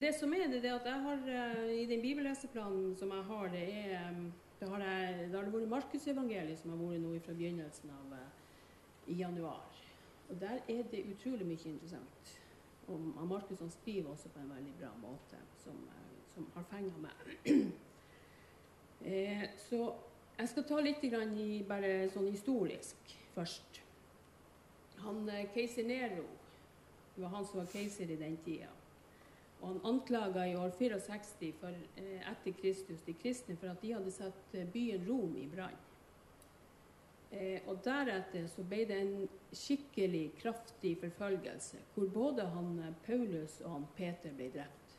Det som er det at jeg har i den bibelleseplanen som jeg har, da har det vært Markus-evangeliet som har vært nå fra begynnelsen av i januar. Og der er det utrolig mye interessant. Og Markus han skriver også på en veldig bra måte, som har fengt meg. Så jeg skal ta litt grann bare sånn historisk først. Keiser Nero, det var han som var keiser i den tida. Og han anklaget i år 64 etter Kristus de kristne for at de hadde satt byen Rom i brann. Og deretter så ble det en skikkelig kraftig forfølgelse, hvor både han Paulus og han Peter ble drept.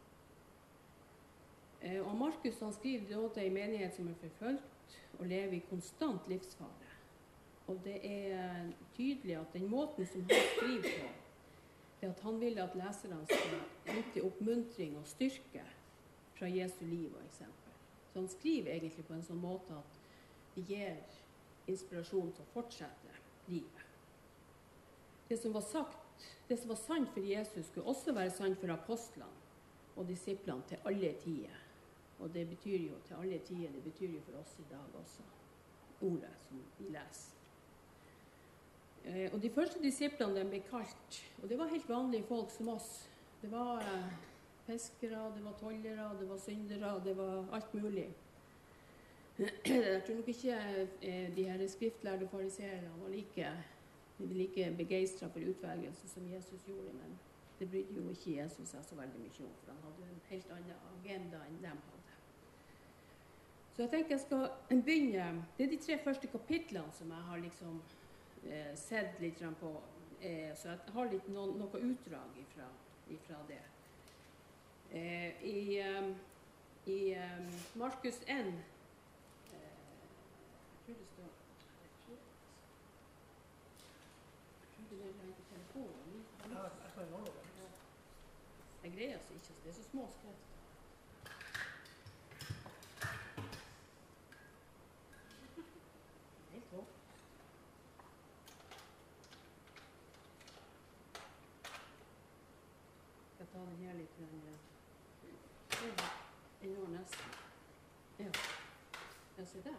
Og Markus han skriver da til en menighet som er forfølgt og lever i konstant livsfare. Og det er tydelig at den måten som han skriver på, det at han vil at leserne skal hente oppmuntring og styrke fra Jesu liv og eksempel. Så han skriver egentlig på en sånn måte at det gir inspirasjon til å fortsette livet. Det som var sagt, det som var sant for Jesus, skulle også være sant for apostlene og disiplene til alle tider. Og det betyr jo til alle tider, det betyr jo for oss i dag også, ordet som vi leser. Og de første disiplene de ble kalt, og det var helt vanlige folk som oss. Det var fiskere, det var tollere, det var syndere, det var alt mulig. Jeg tror nok ikke de her skriftlærde fariserene var like begeistret for utvelgelse som Jesus gjorde, men det brydde jo ikke Jesus seg så veldig mye om, for han hadde en helt annen agenda enn de hadde. Så jeg tenker jeg skal begynne, det er de 3 første kapitlene som jeg har liksom sett litt på, så jeg har litt noe utdrag ifra det. I Markus 1, jeg tror det står, jeg greier altså ikke, det er så små skrift. Helt håp. Ta den her litt, den når nesten. Ja, se der.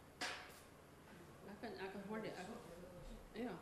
Jeg kan holde det. Ja.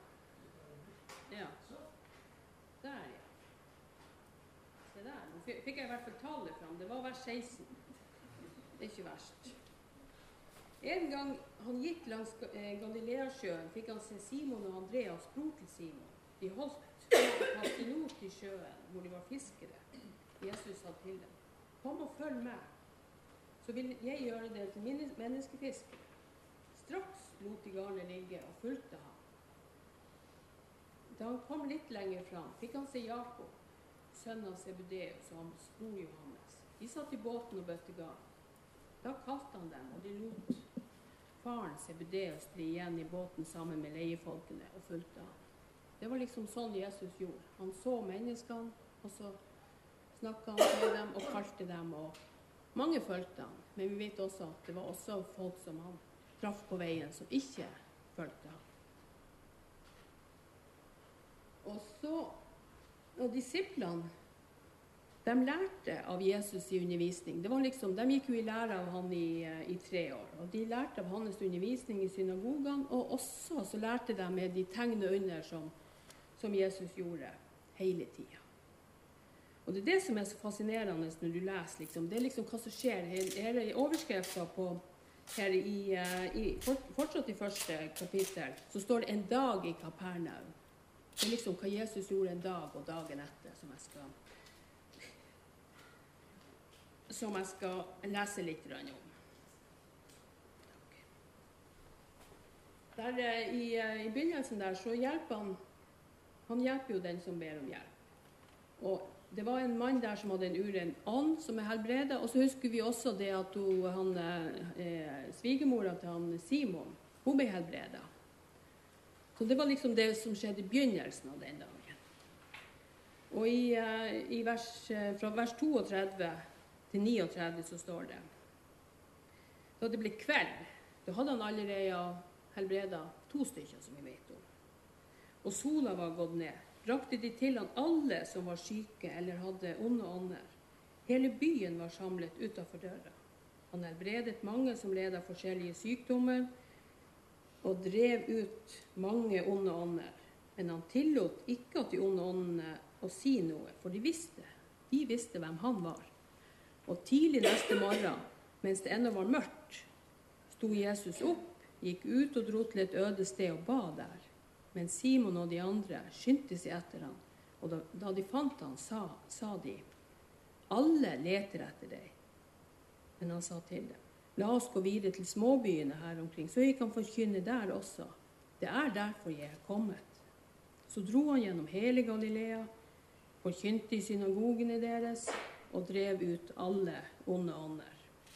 Der, ja. Se der. Nå fikk jeg i hvert fall tallet fram. Det var vers 16. Det er ikke verst. En gang han gikk langs Galileasjøen, fikk han se Simon og Andreas, bror til Simon. De holdt kaste not i sjøen, hvor de var fiskere. Jesus sa til dem, kom og følg meg, så vil jeg gjøre det til menneskefiskere. Straks lot de garnet ligge og fulgte ham. Da han kom litt lenger fram, fikk han se Jakob, sønnen av Zebedeus og hans bror Johannes. De satt i båten og bøtte garn. Da kalte han dem, og de lot faren Zebedeus bli igjen i båten sammen med leiefolkene og fulgte ham. Det var liksom sånn Jesus gjorde. Han så menneskene, og så snakket han med dem og kalte dem, og mange fulgte han. Men vi vet også at det var også folk som han traff på veien, som ikke fulgte han. Og så, og disiplene, de lærte av Jesus i undervisning. Det var liksom, de gikk jo i lære av han i 3 år, og de lærte av hans undervisning i synagogene, og også så lærte de med de tegn og under som Jesus gjorde hele tiden. Og det er det som er så fascinerende når du leser, liksom. Det er liksom hva som skjer. Her er overskriften på, her fortsatt i første kapittel, så står det en dag i Kapernaum. Det er liksom hva Jesus gjorde en dag og dagen etter, som jeg skal lese litt om. Der, i begynnelsen der, så hjelper han hjelper jo den som ber om hjelp. Og det var en mann der som hadde en uren ånd som er helbredet, og så husker vi også det at svigermora til han Simon, hun ble helbredet. Så det var liksom det som skjedde i begynnelsen av den dagen. Og fra vers 32 til 39 så står det, da det ble kveld, da hadde han allerede helbredet 2 stykker som vi vet om. Og sola var gått ned. Brakte de til han alle som var syke eller hadde onde ånder, Hele byen var samlet utenfor døra. Han helbredet mange som led av forskjellige sykdommer, og drev ut mange onde ånder. Men han tillot ikke at de onde åndene å si noe, for de visste hvem han var. Og tidlig neste morgen, mens det ennå var mørkt, sto Jesus opp, gikk ut og dro til et øde sted og ba der. Men Simon og de andre skyndte seg etter han, og da de fant han, sa de, alle leter etter deg. Men han sa til dem, la oss gå videre til småbyene her omkring, så jeg kan forkynne der også. Det er derfor jeg er kommet. Så dro han gjennom hele Galilea, forkynte i synagogene deres, og drev ut alle onde ånder.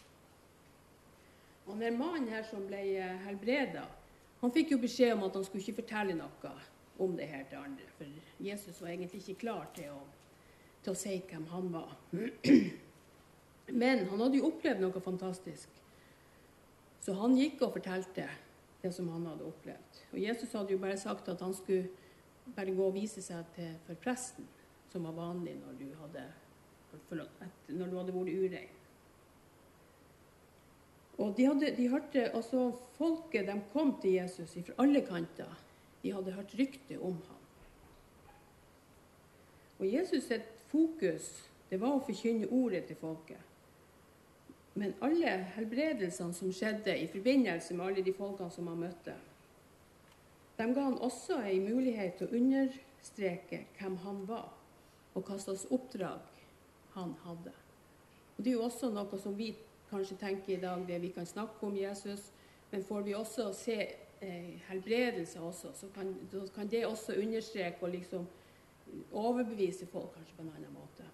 Og den mannen her som ble helbredet, han fikk jo beskjed om at han skulle ikke fortelle noe om det her til andre, for Jesus var egentlig ikke klar til å si hvem han var. Men han hadde jo opplevd noe fantastisk, så han gikk og fortalte det som han hadde opplevd. Og Jesus hadde jo bare sagt at han skulle bare gå og vise seg for presten, som var vanlig når du hadde vært urein. Og de hørte, altså folket, de kom til Jesus fra alle kanter. De hadde hørt rykte om ham. Og Jesus sitt fokus, det var å forkynne ordet til folket. Men alle helbredelsene som skjedde i forbindelse med alle de folkene som han møtte, de ga han også en mulighet til å understreke hvem han var, og hva slags oppdrag han hadde. Og det er jo også noe som vi kanskje tenker i dag, det vi kan snakke om Jesus, men får vi også se helbredelser også, så kan det også understreke og liksom overbevise folk kanskje på en annen måte.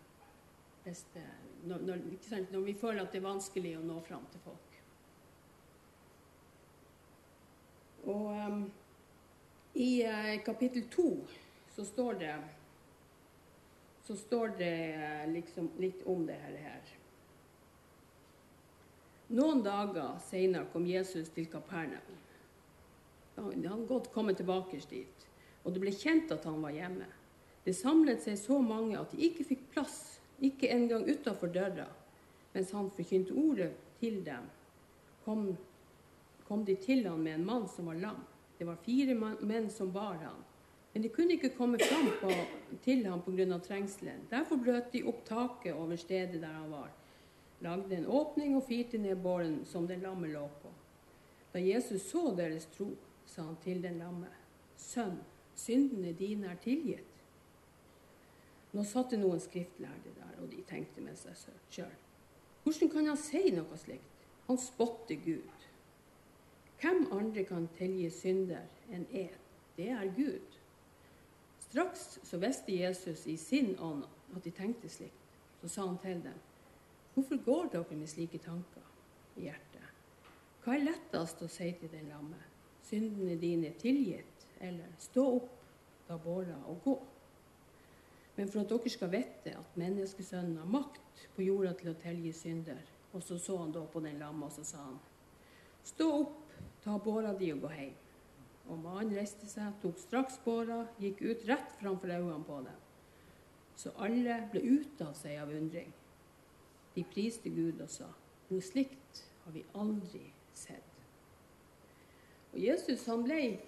Når vi føler at det er vanskelig å nå fram til folk. Og i kapittel 2 så står det liksom litt om det her. Noen dager senere kom Jesus til Kapernaum. Han hadde kommet tilbake dit, og det ble kjent at han var hjemme. Det samlet seg så mange at de ikke fikk plass, ikke engang utenfor døra. Mens han forkynte ordet til dem, kom de til han med en mann som var lam. Det var 4 menn som bar han, men de kunne ikke komme fram til ham på grunn av trengselen. Derfor brøt de opp taket over stedet der han var, lagde en åpning og firte ned båren som den lamme lå på. Da Jesus så deres tro, sa han til den lamme, «Sønn, syndene dine er tilgitt.» Nå satt det noen skriftlærde der, og de tenkte med seg selv. Hvordan kan han si noe slikt? Han spotter Gud. Hvem andre kan tilgi synder enn en? Det er Gud. Straks så visste Jesus i sin ånd at de tenkte slikt. Så sa han til dem, hvorfor går dere med slike tanker i hjertet? Hva er lettest å si til den lamme? Syndene dine er tilgitt, eller stå opp, ta båra og gå. Men for at dere skal vite at menneskesønnen har makt på jorda til å tilgi synder. Og så han da på den lamme, og så sa han, stå opp, ta båra di og gå hjem. Og mannen reiste seg, tok straks båra, gikk ut rett framfor øynene på dem. Så alle ble ute av seg av undring. De priste Gud og sa, noe slikt har vi aldri sett. Og Jesus, han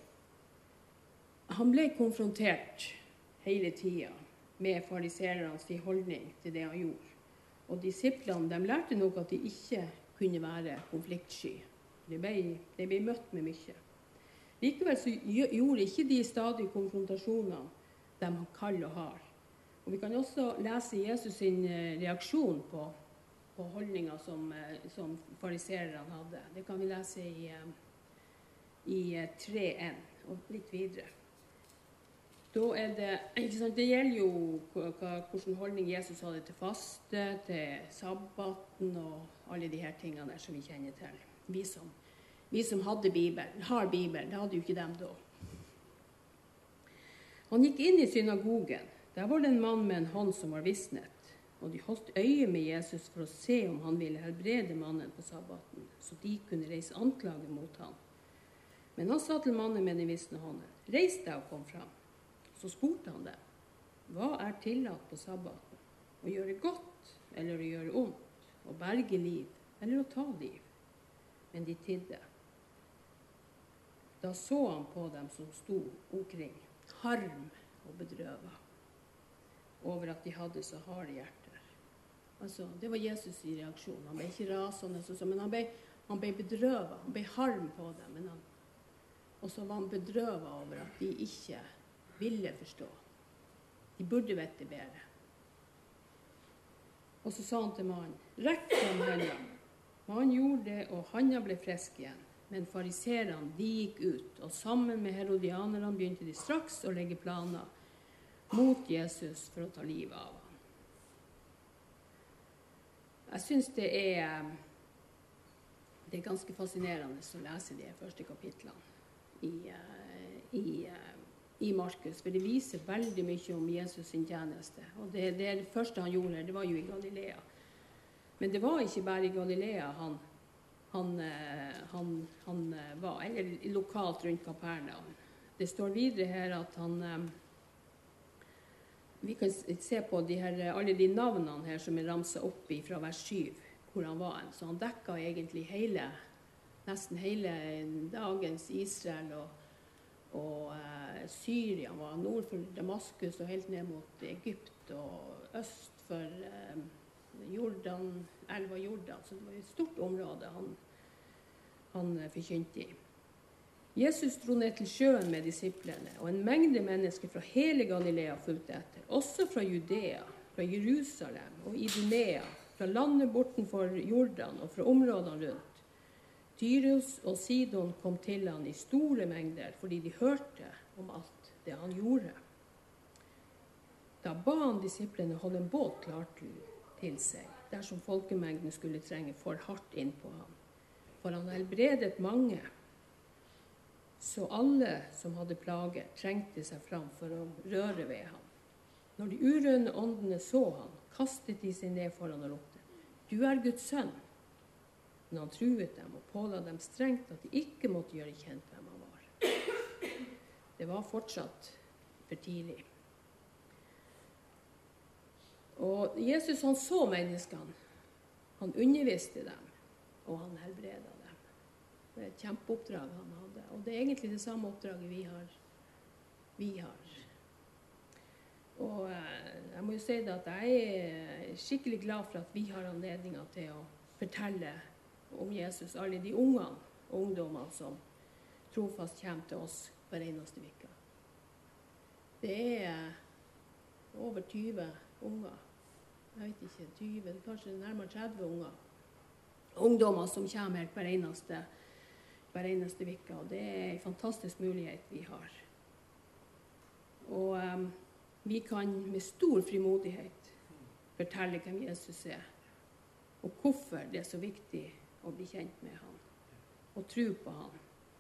ble konfrontert hele tiden med fariseernes holdning til det han gjorde. Og disiplene, de lærte nok at de ikke kunne være konfliktsky. De ble møtt med mye. Likevel så gjorde ikke de stadig konfrontasjonene de kall og har. Og vi kan også lese Jesus sin reaksjon på holdninger som farisererne hadde. Det kan vi lese i 3.1 og litt videre. Da det, ikke sant, det gjelder jo hvordan holdning Jesus hadde til faste, til sabbaten og alle de her tingene der som vi kjenner til. Vi som har Bibelen, det hadde jo ikke dem da. Han gikk inn i synagogen. Der var det en mann med en hånd som var visnet. Og de holdt øye med Jesus for å se om han ville helbrede mannen på sabbaten, så de kunne reise anklage mot han. Men han sa til mannen med den visne hånden, reis deg og kom fram. Så spurte han dem, hva er tillatt på sabbaten? Å gjøre godt eller å gjøre ondt, å berge liv, eller å ta liv. Men de tidde. Da så han på dem som sto omkring, harm og bedrøvet, over at de hadde så harde hjerter. Altså, det var Jesus i reaksjon. Han ble ikke rasende, men han ble bedrøvet. Han ble harm på dem. Og så var han bedrøvet over at de ikke ville forstå. De burde vite bedre. Og så sa han til mannen, rekk fram hendene. Mannen gjorde det, og handa ble frisk igjen. Men fariserene, de gikk ut, og sammen med herodianerne begynte de straks å legge planer mot Jesus for å ta livet av ham. Jeg synes det er ganske fascinerende å lese de første kapitlene i Markus, for det viser veldig mye om Jesus sin tjeneste. Og det første han gjorde, det var jo i Galilea. Men det var ikke bare i Galilea han var, eller lokalt rundt Kapernaum. Det står videre her at vi kan se på alle de navnene her som er ramset opp fra vers 7, hvor han var. Så han dekket egentlig nesten hele dagens Israel og Syria. Han var nord for Damaskus og helt ned mot Egypt og øst for elva Jordan. Så det var et stort område han forkynte i. Jesus dro ned til sjøen med disiplene, og en mengde mennesker fra hele Galilea fulgte etter, også fra Judea, fra Jerusalem og Idumea, fra landet bortenfor Jordan og fra områdene rundt. Tyrus og Sidon kom til han i store mengder, fordi de hørte om alt det han gjorde. Da ba han disiplene holde en båt klar til seg, dersom folkemengden skulle trenge for hardt inn på ham. For han helbredet mange, så alle som hadde plager, trengte seg fram for å røre ved ham. Når de urene åndene så ham, kastet de seg ned foran og ropte, «Du er Guds sønn!» Men han truet dem og påla dem strengt at de ikke måtte gjøre kjent hvem han var. Det var fortsatt for tidlig. Og Jesus, han så menneskene. Han underviste dem, og han helbredet dem. Det er et kjempeoppdrag han hadde, og det er egentlig det samme oppdraget vi har. Og jeg må jo si det at jeg er skikkelig glad for at vi har anledninger til å fortelle om Jesus, alle de ungene og ungdommene som trofast kommer til oss hver eneste uke. Det er over 20 unger, jeg vet ikke, 20, kanskje nærmere 30 unger. Ungdommer som kommer her hver eneste uke, og det er en fantastisk mulighet vi har. Og vi kan med stor frimodighet fortelle hvem Jesus er, og hvorfor det er så viktig å bli kjent med han, og tro på han,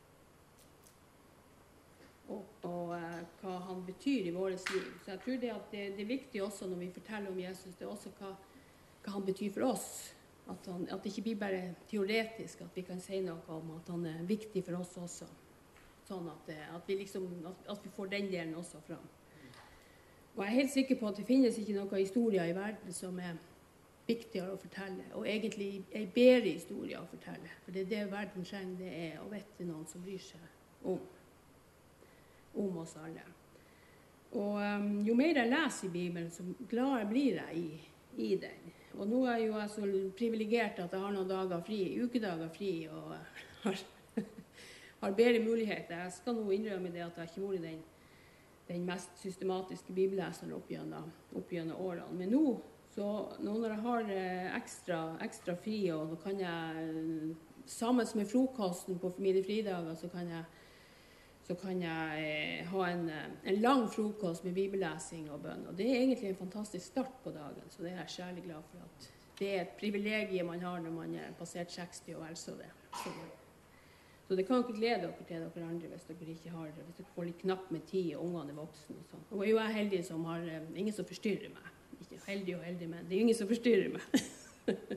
og hva han betyr i vårt liv. Så jeg tror det er viktig også når vi forteller om Jesus, det er også hva han betyr for oss. At det ikke blir bare teoretisk, at vi kan si noe om at han er viktig for oss også. Sånn at vi får den delen også fram. Og jeg er helt sikker på at det finnes ikke noen historier i verden som er viktigere å fortelle, og egentlig en bedre historie å fortelle. For det er det verden trenger, det er å vite noen som bryr seg om oss alle. Og jo mer jeg leser i Bibelen, så gladere blir jeg i den. Og nå er jo jeg så privilegert at jeg har noen dager fri, ukedager fri, og har bedre muligheter. Jeg skal nå innrømme det at jeg ikke har vært den mest systematiske bibelleseren opp gjennom årene. Men nå når jeg har ekstra fri, og nå kan jeg, sammen med frokosten på mine fridager, så kan jeg ha en lang frokost med bibellesing og bønn. Og det er egentlig en fantastisk start på dagen, så det er jeg særlig glad for at det er et privilegium man har når man er passert 60 og vel så det. Så det kan ikke glede dere til dere andre hvis dere får litt knapp med tid og ungene er voksne og sånn. Og jeg er jo heldig som har ingen som forstyrrer meg. Ikke heldig og heldig, men det er ingen som forstyrrer meg.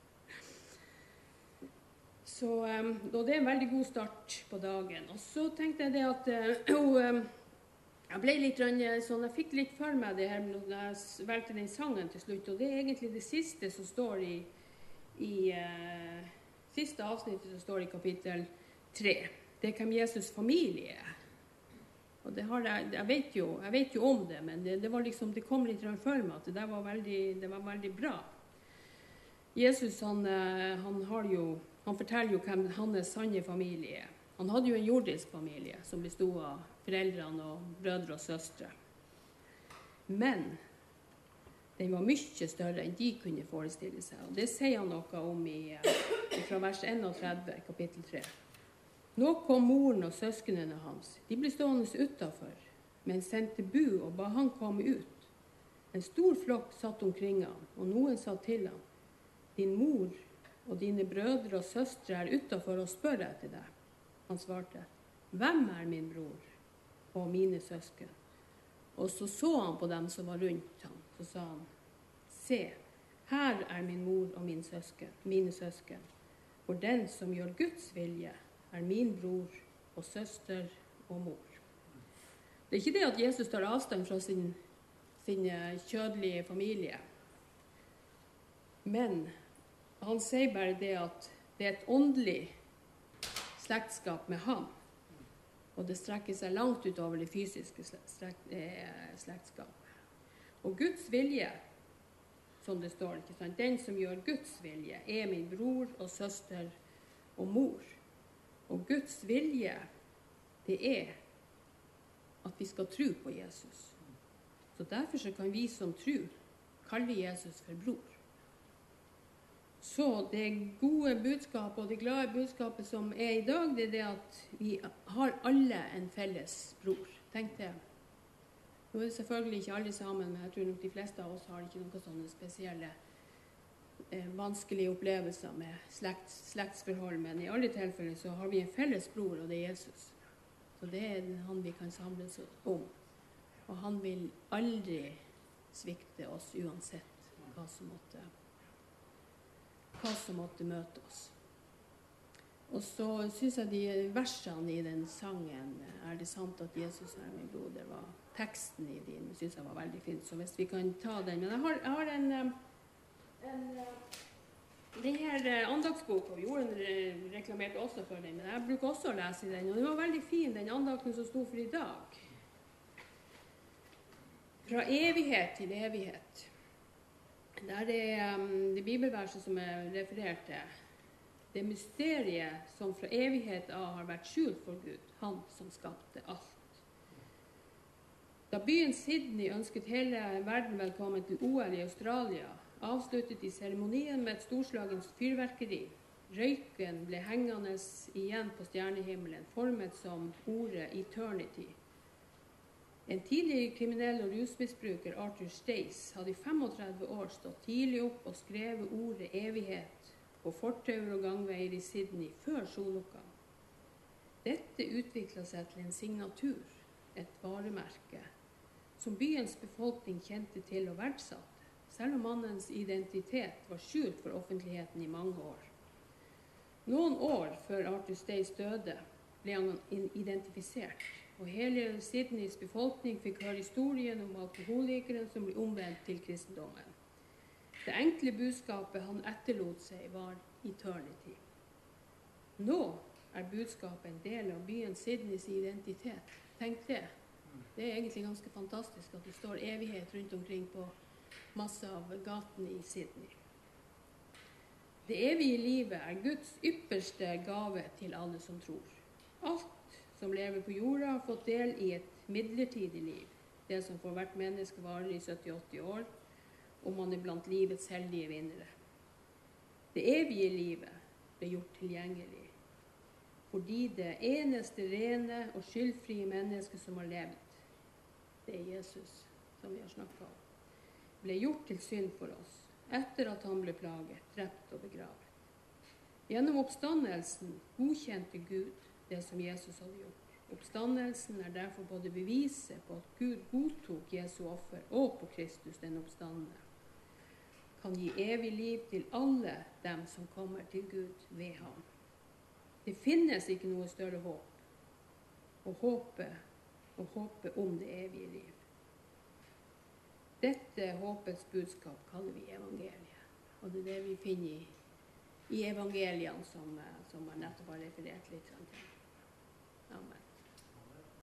Så det er en veldig god start på dagen. Og så tenkte jeg det at Jeg ble litt sånn, jeg fikk litt for meg det her når jeg valgte den sangen til slutt, og det er egentlig det siste som står i siste avsnittet som står i kapittel 3. Det er hvem Jesus familie er. Og det har jeg vet jo om det, men det var liksom, det kom litt for meg at det var veldig bra. Jesus, han forteller jo hvem hans sanne familie er. Han hadde jo en jordisk familie som bestod av foreldrene og brødre og søstre. Men den var mye større enn de kunne forestille seg. Og det sier han noe om fra vers 31, kapittel 3. Nå kom moren og søsknene hans. De ble stående utenfor, men sendte bu og ba han komme ut. En stor flokk satt omkring ham, og noen sa til ham, din mor og dine brødre og søstre er utenfor og spør etter deg. Han svarte, hvem er min bror og mine søsken? Og så han på dem som var rundt ham. Så sa han, se, her er min mor og mine søsken. For den som gjør Guds vilje, er min bror og søster og mor. Det er ikke det at Jesus tar avstand fra sin kjødelige familie. Men han sier bare det at det er et åndelig slektskap med ham. Og det strekker seg langt utover det fysiske slektskapet. Og Guds vilje, som det står, ikke sant? Den som gjør Guds vilje, er min bror og søster og mor. Og Guds vilje, det er at vi skal tro på Jesus. Så derfor så kan vi som tror kalle Jesus for bror. Så det gode budskapet og det glade budskapet som er i dag, det er det at vi har alle en felles bror. Tenk det. Nå er det selvfølgelig ikke alle sammen, men jeg tror nok de fleste av oss har ikke noen sånne spesielle vanskelige opplevelser med slektsforhold, men i alle tilfeller så har vi en felles bror, og det er Jesus. Så det er han vi kan samles om. Og han vil aldri svikte oss uansett hva som måtte møte oss. Og så synes jeg de versene i den sangen, er det sant at Jesus er min bror, det var teksten i den, synes jeg var veldig fint, så hvis vi kan ta den. Men jeg har den her andagsboka, Jorden reklamerte også for den, men jeg bruker også å lese den, og den var veldig fin, den andakten som stod for i dag. Fra evighet til evighet. Der er det bibelverset som er referert til. Det mysteriet som fra evighet av har vært skjult for Gud, han som skapte alt. Da byen Sydney ønsket hele verden velkommen til OL i Australia, avsluttet de seremonien med et storslagens fyrverkeri. Røyken ble hengende igjen på stjernehimmelen, formet som ordet eternity. En tidligere kriminell og rusmisbruker, Arthur Stace, hadde i 35 år stått tidlig opp og skrevet ordet evighet på fortauer og gangveier i Sydney før soloppgang. Dette utviklet seg til en signatur, et varemerke, som byens befolkning kjente til og verdsatte, selv om mannens identitet var skjult for offentligheten i mange år. Noen år før Arthur Stace døde, ble han identifisert, og hele Sydneys befolkning fikk høre historien om alkoholikeren som ble omvendt til kristendommen. Det enkle budskapet han etterlot seg var eternity. Nå er budskapet en del av byen Sydneys identitet. Tenk det. Det er egentlig ganske fantastisk at det står evighet rundt omkring på masse av gatene i Sydney. Det evige livet er Guds ypperste gave til alle som tror. Alt som lever på jorda har fått del i et midlertidig liv. Det som for hvert menneske varer i 70-80 år, og man er blant livets heldige vinnere. Det evige livet ble gjort tilgjengelig, fordi det eneste rene og skyldfrie mennesket som har levd, det er Jesus, som vi har snakket om, ble gjort til synd for oss, etter at han ble plaget, drept og begravet. Gjennom oppstandelsen godkjente Gud det som Jesus hadde gjort. Oppstandelsen er derfor både beviset på at Gud godtok Jesu offer og på Kristus den oppstandende, kan gi evig liv til alle dem som kommer til Gud ved ham. Det finnes ikke noe større håp, og håpet og håpet om det evige liv. Dette håpets budskap kaller vi evangeliet, og det er det vi finner i evangeliene som jeg nettopp har referert litt til. Amen.